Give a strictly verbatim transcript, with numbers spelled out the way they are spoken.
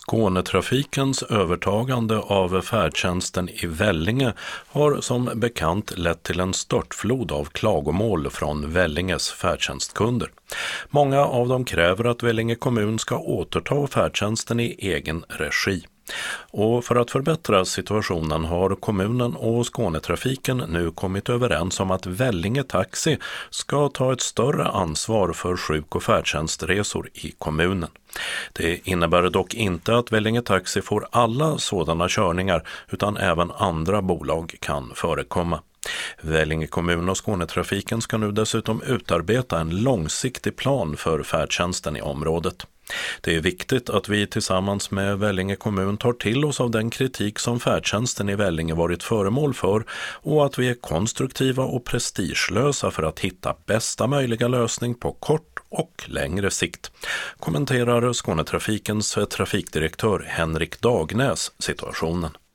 Skånetrafikens övertagande av färdtjänsten i Vellinge har som bekant lett till en störtflod av klagomål från Vellinges färdtjänstkunder. Många av dem kräver att Vellinge kommun ska återta färdtjänsten i egen regi. Och för att förbättra situationen har kommunen och Skånetrafiken nu kommit överens om att Vellinge Taxi ska ta ett större ansvar för sjuk- och färdtjänstresor i kommunen. Det innebär dock inte att Vellinge Taxi får alla sådana körningar, utan även andra bolag kan förekomma. Vellinge kommun och Skånetrafiken ska nu dessutom utarbeta en långsiktig plan för färdtjänsten i området. Det är viktigt att vi tillsammans med Vellinge kommun tar till oss av den kritik som färdtjänsten i Vellinge varit föremål för och att vi är konstruktiva och prestigelösa för att hitta bästa möjliga lösning på kort och längre sikt, kommenterar Skånetrafikens trafikdirektör Henrik Dagnäs situationen.